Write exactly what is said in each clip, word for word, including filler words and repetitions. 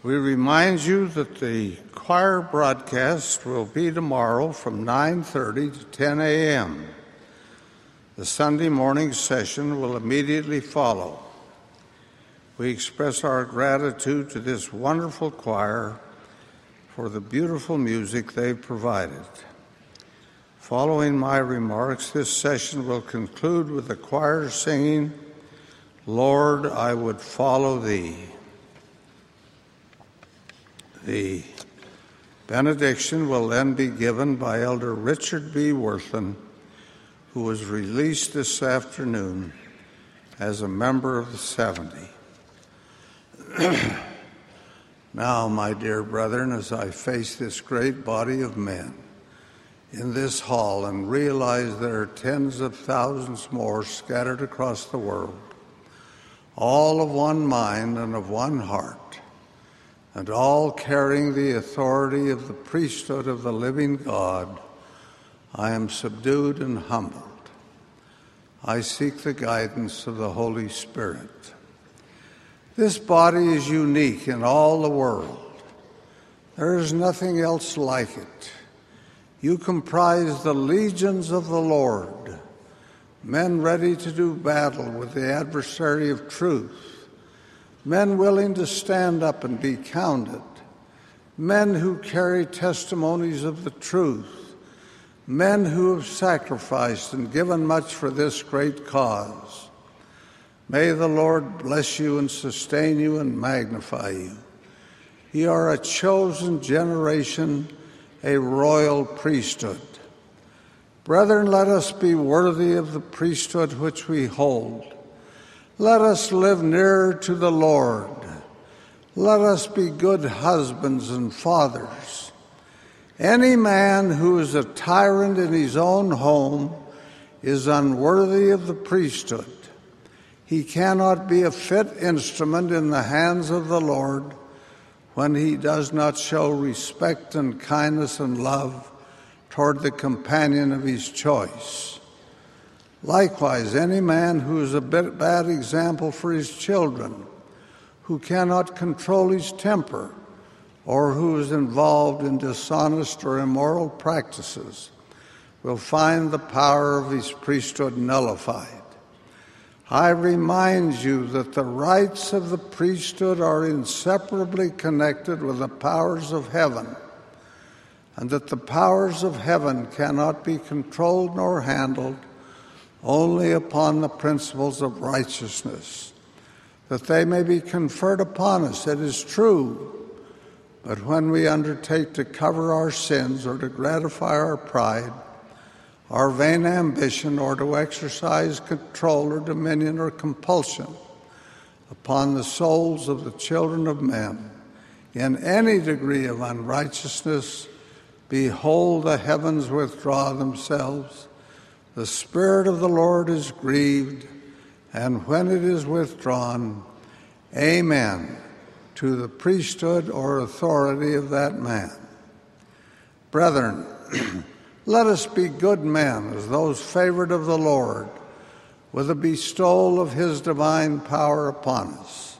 We remind you that the choir broadcast will be tomorrow from nine thirty to ten a.m. The Sunday morning session will immediately follow. We express our gratitude to this wonderful choir for the beautiful music they've provided. Following my remarks, this session will conclude with the choir singing, "Lord, I Would Follow Thee." The benediction will then be given by Elder Richard B. Worthen, who was released this afternoon as a member of the seventy. Now, my dear brethren, as I face this great body of men in this hall and realize there are tens of thousands more scattered across the world, all of one mind and of one heart, and all carrying the authority of the priesthood of the living God, I am subdued and humbled. I seek the guidance of the Holy Spirit. This body is unique in all the world. There is nothing else like it. You comprise the legions of the Lord, men ready to do battle with the adversary of truth, men willing to stand up and be counted, men who carry testimonies of the truth, men who have sacrificed and given much for this great cause. May the Lord bless you and sustain you and magnify you. You are a chosen generation, a royal priesthood. Brethren, let us be worthy of the priesthood which we hold. Let us live nearer to the Lord. Let us be good husbands and fathers. Any man who is a tyrant in his own home is unworthy of the priesthood. He cannot be a fit instrument in the hands of the Lord when he does not show respect and kindness and love toward the companion of his choice. Likewise, any man who is a bad example for his children, who cannot control his temper, or who is involved in dishonest or immoral practices, will find the power of his priesthood nullified. I remind you that the rights of the priesthood are inseparably connected with the powers of heaven, and that the powers of heaven cannot be controlled nor handled only upon the principles of righteousness, that they may be conferred upon us. It is true, but when we undertake to cover our sins or to gratify our pride, our vain ambition, or to exercise control or dominion or compulsion upon the souls of the children of men in any degree of unrighteousness, behold, the heavens withdraw themselves. The Spirit of the Lord is grieved, and when it is withdrawn, amen to the priesthood or authority of that man. Brethren, let us be good men as those favored of the Lord, with a bestowal of his divine power upon us.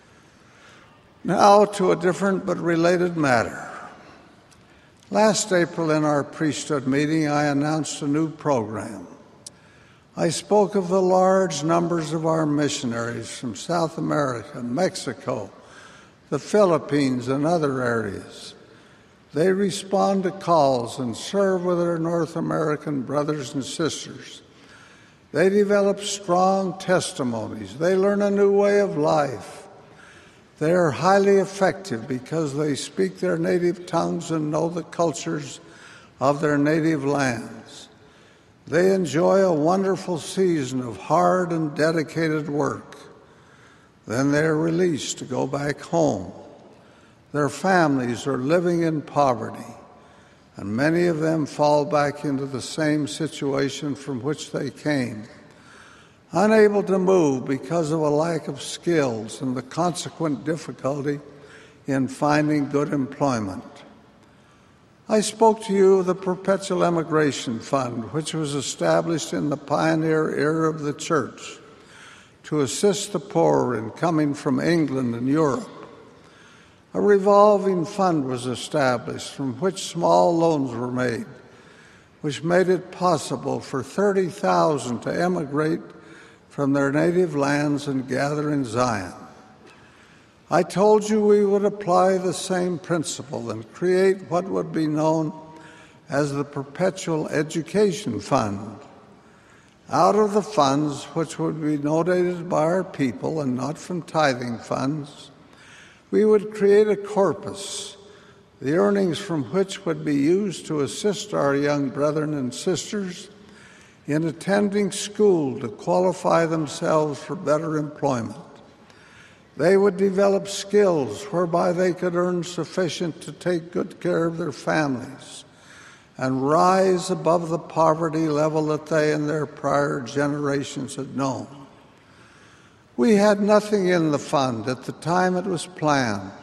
Now to a different but related matter. Last April in our priesthood meeting, I announced a new program. I spoke of the large numbers of our missionaries from South America, Mexico, the Philippines, and other areas. They respond to calls and serve with their North American brothers and sisters. They develop strong testimonies. They learn a new way of life. They are highly effective because they speak their native tongues and know the cultures of their native lands. They enjoy a wonderful season of hard and dedicated work. Then they are released to go back home. Their families are living in poverty, and many of them fall back into the same situation from which they came, unable to move because of a lack of skills and the consequent difficulty in finding good employment. I spoke to you of the Perpetual Emigration Fund, which was established in the pioneer era of the church to assist the poor in coming from England and Europe. A revolving fund was established from which small loans were made, which made it possible for thirty thousand to emigrate from their native lands and gather in Zion. I told you we would apply the same principle and create what would be known as the Perpetual Education Fund. Out of the funds, which would be donated by our people and not from tithing funds, we would create a corpus, the earnings from which would be used to assist our young brethren and sisters in attending school to qualify themselves for better employment. They would develop skills whereby they could earn sufficient to take good care of their families and rise above the poverty level that they and their prior generations had known. We had nothing in the fund at the time it was planned,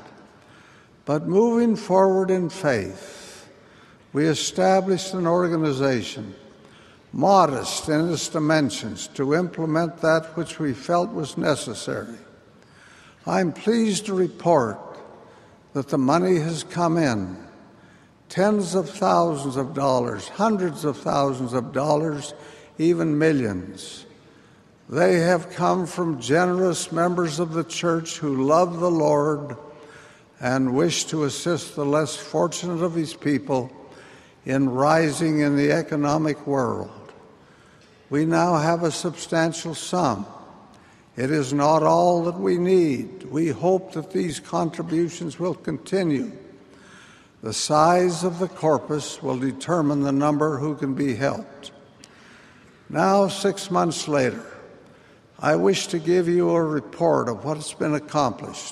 but moving forward in faith, we established an organization, modest in its dimensions, to implement that which we felt was necessary. I'm pleased to report that the money has come in, tens of thousands of dollars, hundreds of thousands of dollars, even millions. They have come from generous members of the church who love the Lord and wish to assist the less fortunate of his people in rising in the economic world. We now have a substantial sum. It is not all that we need. We hope that these contributions will continue. The size of the corpus will determine the number who can be helped. Now, six months later, I wish to give you a report of what has been accomplished.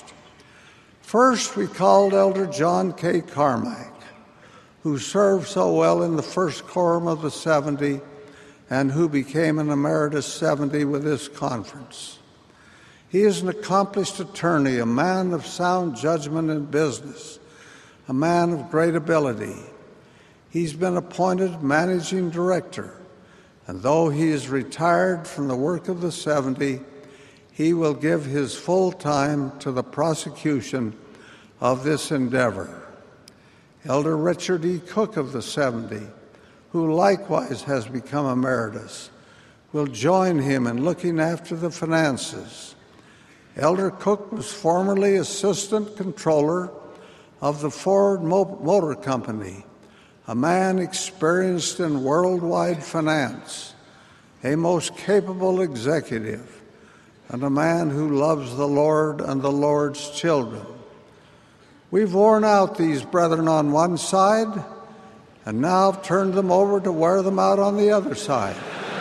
First, we called Elder John K. Carmack, who served so well in the first quorum of the seventy and who became an emeritus seventy with this conference. He is an accomplished attorney, a man of sound judgment in business, a man of great ability. He's been appointed managing director, and though he is retired from the work of the seventy, he will give his full time to the prosecution of this endeavor. Elder Richard E. Cook of the seventy, who likewise has become emeritus, will join him in looking after the finances. Elder Cook was formerly assistant controller of the Ford Motor Company, a man experienced in worldwide finance, a most capable executive, and a man who loves the Lord and the Lord's children. We've worn out these brethren on one side and now have turned them over to wear them out on the other side.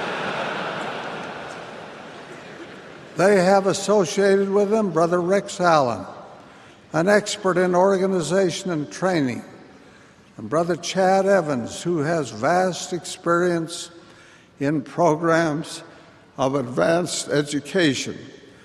They have associated with them Brother Rex Allen, an expert in organization and training, and Brother Chad Evans, who has vast experience in programs of advanced education.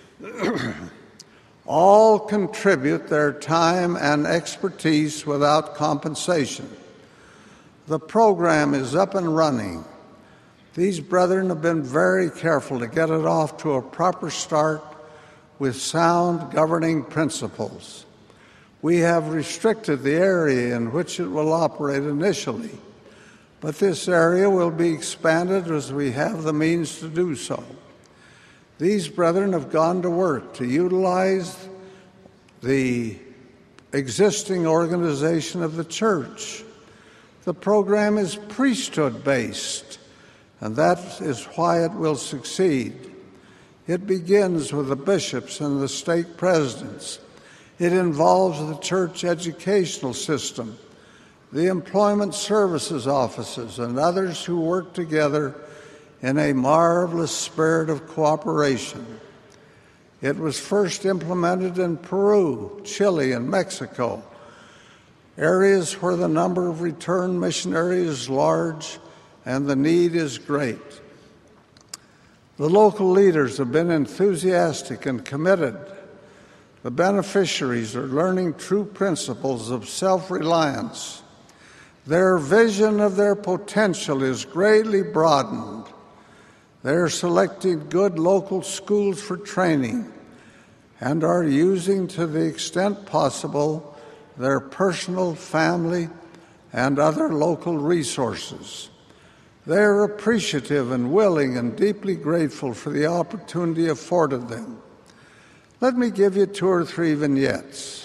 All contribute their time and expertise without compensation. The program is up and running. These brethren have been very careful to get it off to a proper start with sound governing principles. We have restricted the area in which it will operate initially, but this area will be expanded as we have the means to do so. These brethren have gone to work to utilize the existing organization of the church. The program is priesthood-based, and that is why it will succeed. It begins with the bishops and the stake presidents. It involves the church educational system, the employment services offices, and others who work together in a marvelous spirit of cooperation. It was first implemented in Peru, Chile, and Mexico, areas where the number of returned missionaries is large and the need is great. The local leaders have been enthusiastic and committed. The beneficiaries are learning true principles of self-reliance. Their vision of their potential is greatly broadened. They are selecting good local schools for training and are using, to the extent possible, their personal, family, and other local resources. They're appreciative and willing and deeply grateful for the opportunity afforded them. Let me give you two or three vignettes.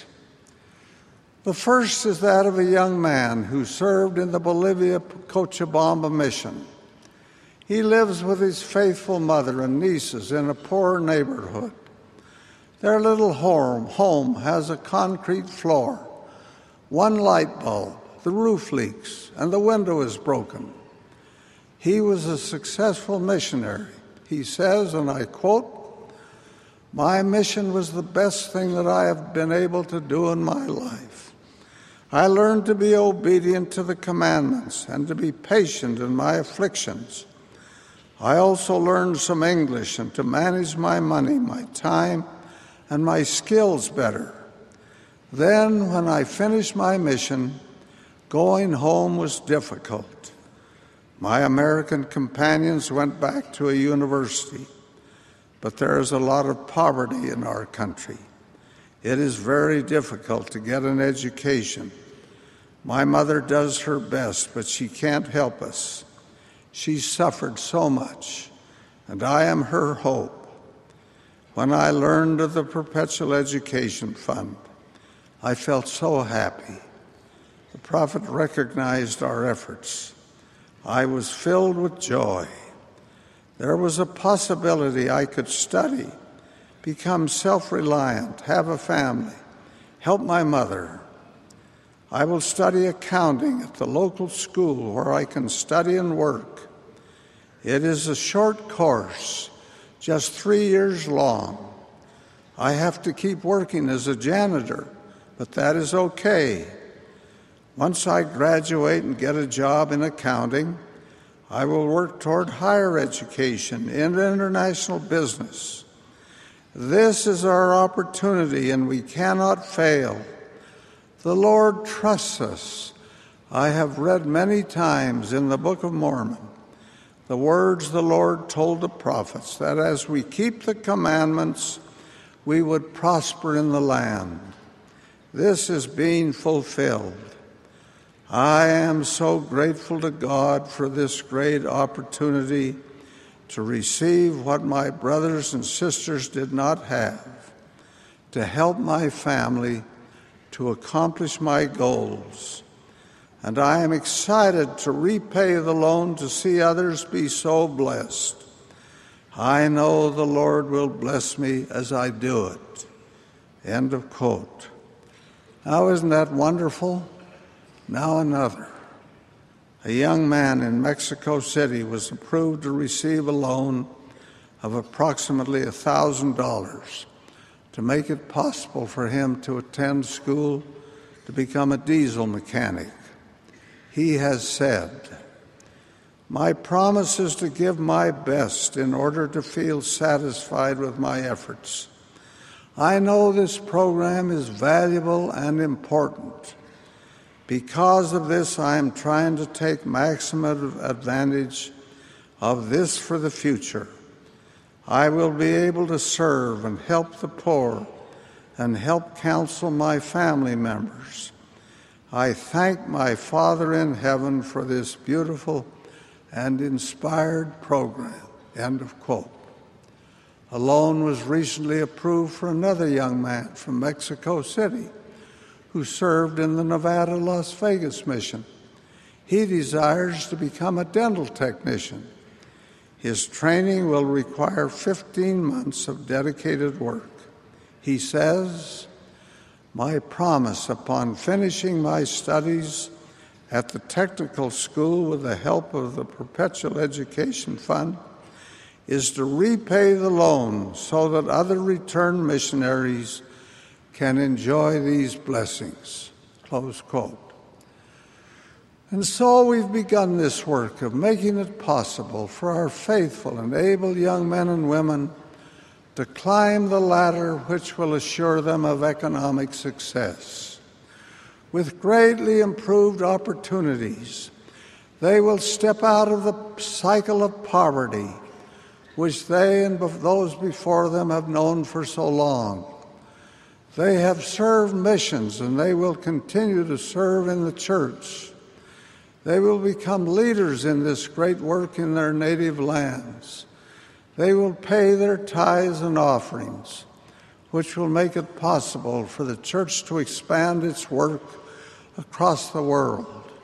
The first is that of a young man who served in the Bolivia Cochabamba mission. He lives with his faithful mother and nieces in a poor neighborhood. Their little home, home has a concrete floor, one light bulb, the roof leaks, and the window is broken. He was a successful missionary. He says, and I quote, "My mission was the best thing that I have been able to do in my life. I learned to be obedient to the commandments and to be patient in my afflictions. I also learned some English and to manage my money, my time, and my skills better. Then, when I finished my mission, going home was difficult. My American companions went back to a university, but there is a lot of poverty in our country. It is very difficult to get an education. My mother does her best, but she can't help us. She suffered so much, and I am her hope. When I learned of the Perpetual Education Fund, I felt so happy. The prophet recognized our efforts. I was filled with joy. There was a possibility I could study, become self-reliant, have a family, help my mother. I will study accounting at the local school where I can study and work. It is a short course, just three years long. I have to keep working as a janitor, but that is okay. Once I graduate and get a job in accounting, I will work toward higher education in international business. This is our opportunity, and we cannot fail. The Lord trusts us. I have read many times in the Book of Mormon the words the Lord told the prophets, that as we keep the commandments, we would prosper in the land. This is being fulfilled. I am so grateful to God for this great opportunity to receive what my brothers and sisters did not have, to help my family, to accomplish my goals. And I am excited to repay the loan to see others be so blessed. I know the Lord will bless me as I do it." End of quote. Now, isn't that wonderful? Now another. A young man in Mexico City was approved to receive a loan of approximately one thousand dollars to make it possible for him to attend school to become a diesel mechanic. He has said, "My promise is to give my best in order to feel satisfied with my efforts. I know this program is valuable and important. Because of this, I am trying to take maximum advantage of this for the future. I will be able to serve and help the poor and help counsel my family members. I thank my Father in heaven for this beautiful and inspired program." End of quote. A loan was recently approved for another young man from Mexico City who served in the Nevada Las Vegas mission. He desires to become a dental technician. His training will require fifteen months of dedicated work. He says, "My promise upon finishing my studies at the technical school with the help of the Perpetual Education Fund is to repay the loan so that other returned missionaries can enjoy these blessings." Close quote. And so we've begun this work of making it possible for our faithful and able young men and women to climb the ladder which will assure them of economic success. With greatly improved opportunities, they will step out of the cycle of poverty which they and those before them have known for so long. They have served missions, and they will continue to serve in the church. They will become leaders in this great work in their native lands. They will pay their tithes and offerings, which will make it possible for the church to expand its work across the world.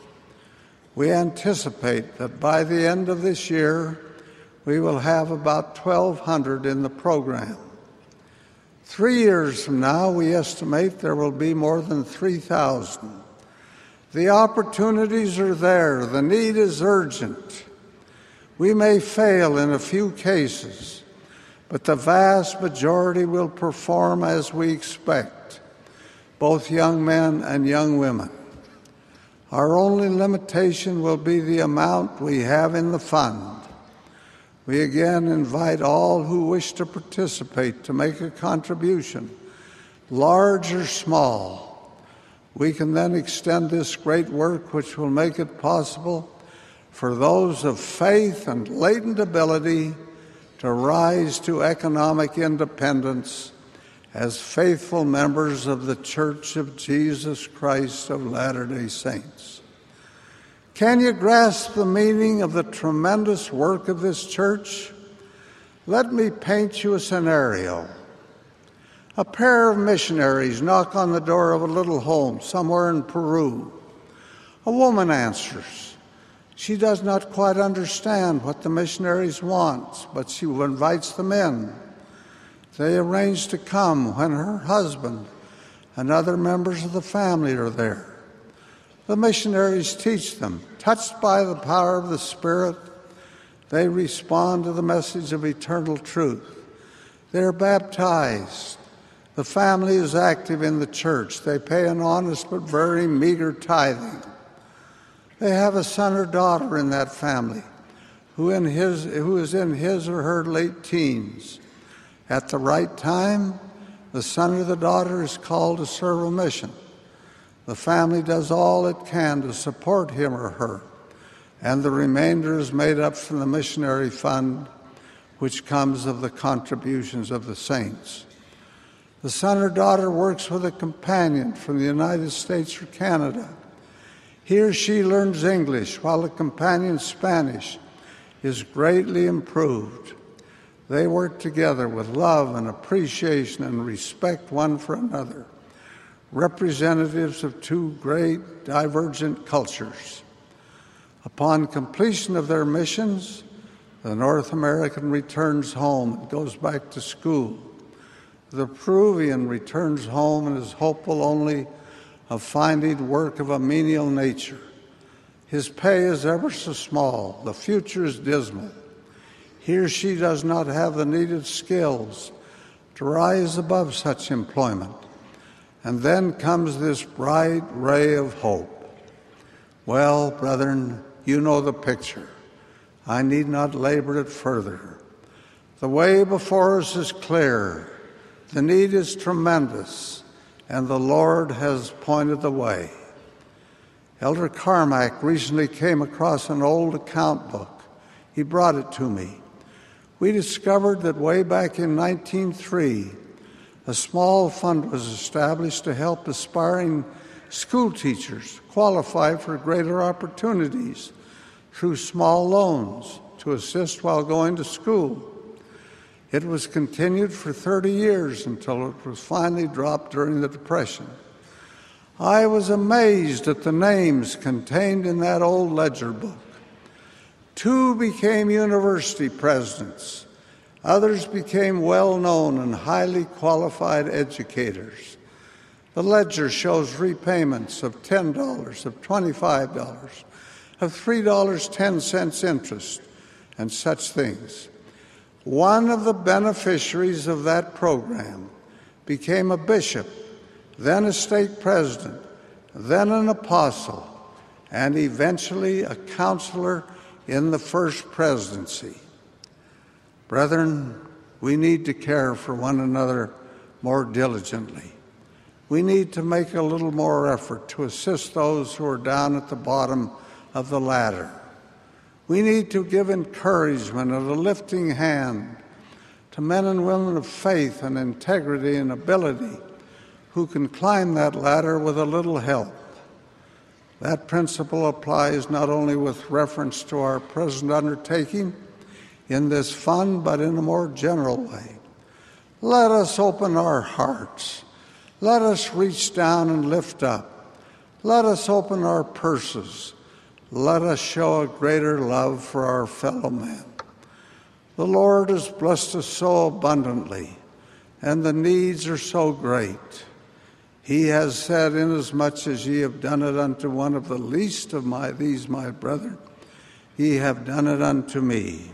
We anticipate that by the end of this year, we will have about twelve hundred in the program. Three years from now, we estimate there will be more than three thousand. The opportunities are there. The need is urgent. We may fail in a few cases, but the vast majority will perform as we expect, both young men and young women. Our only limitation will be the amount we have in the fund. We again invite all who wish to participate to make a contribution, large or small. We can then extend this great work, which will make it possible for those of faith and latent ability to rise to economic independence as faithful members of the Church of Jesus Christ of Latter-day Saints. Can you grasp the meaning of the tremendous work of this church? Let me paint you a scenario. A pair of missionaries knock on the door of a little home somewhere in Peru. A woman answers. She does not quite understand what the missionaries want, but she invites them in. They arrange to come when her husband and other members of the family are there. The missionaries teach them. Touched by the power of the Spirit, they respond to the message of eternal truth. They are baptized. The family is active in the church. They pay an honest but very meager tithing. They have a son or daughter in that family who, in his, who is in his or her late teens. At the right time, the son or the daughter is called to serve a mission. The family does all it can to support him or her, and the remainder is made up from the missionary fund, which comes of the contributions of the saints. The son or daughter works with a companion from the United States or Canada. He or she learns English while the companion's Spanish is greatly improved. They work together with love and appreciation and respect one for another, representatives of two great divergent cultures. Upon completion of their missions, the North American returns home and goes back to school. The Peruvian returns home and is hopeful only of finding work of a menial nature. His pay is ever so small. The future is dismal. He or she does not have the needed skills to rise above such employment. And then comes this bright ray of hope. Well, brethren, you know the picture. I need not labor it further. The way before us is clear. The need is tremendous, and the Lord has pointed the way. Elder Carmack recently came across an old account book. He brought it to me. We discovered that way back in nineteen oh three, a small fund was established to help aspiring school teachers qualify for greater opportunities through small loans to assist while going to school. It was continued for thirty years until it was finally dropped during the Depression. I was amazed at the names contained in that old ledger book. Two became university presidents. Others became well-known and highly qualified educators. The ledger shows repayments of ten dollars, of twenty-five dollars, of three dollars and ten cents interest, and such things. One of the beneficiaries of that program became a bishop, then a stake president, then an apostle, and eventually a counselor in the first presidency. Brethren, we need to care for one another more diligently. We need to make a little more effort to assist those who are down at the bottom of the ladder. We need to give encouragement and a lifting hand to men and women of faith and integrity and ability who can climb that ladder with a little help. That principle applies not only with reference to our present undertaking in this fund, but in a more general way. Let us open our hearts. Let us reach down and lift up. Let us open our purses. Let us show a greater love for our fellow men. The Lord has blessed us so abundantly, and the needs are so great. He has said, inasmuch as ye have done it unto one of the least of my these my brethren, ye have done it unto me.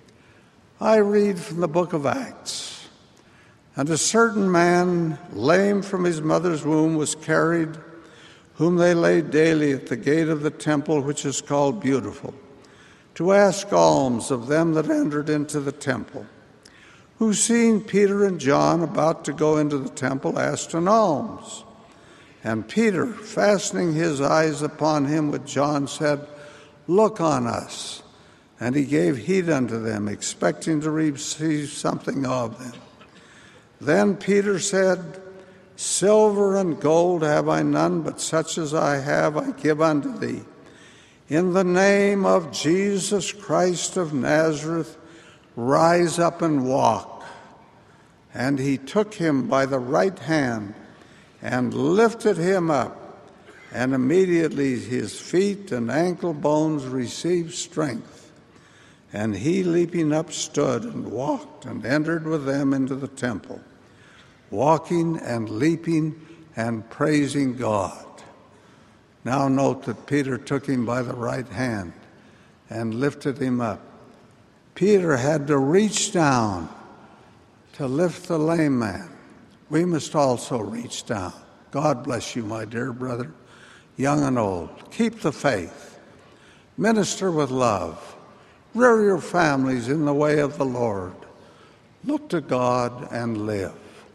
I read from the book of Acts. And a certain man, lame from his mother's womb, was carried, whom they laid daily at the gate of the temple, which is called Beautiful, to ask alms of them that entered into the temple, who, seeing Peter and John about to go into the temple, asked an alms. And Peter, fastening his eyes upon him with John, said, Look on us. And he gave heed unto them, expecting to receive something of them. Then Peter said, Silver and gold have I none, but such as I have I give unto thee. In the name of Jesus Christ of Nazareth, rise up and walk. And he took him by the right hand and lifted him up, and immediately his feet and ankle bones received strength. And he, leaping up, stood and walked and entered with them into the temple, walking and leaping and praising God. Now note that Peter took him by the right hand and lifted him up. Peter had to reach down to lift the lame man. We must also reach down. God bless you, my dear brother, young and old. Keep the faith. Minister with love. Rear your families in the way of the Lord. Look to God and live.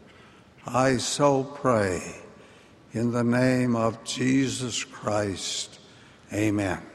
I so pray in the name of Jesus Christ. Amen.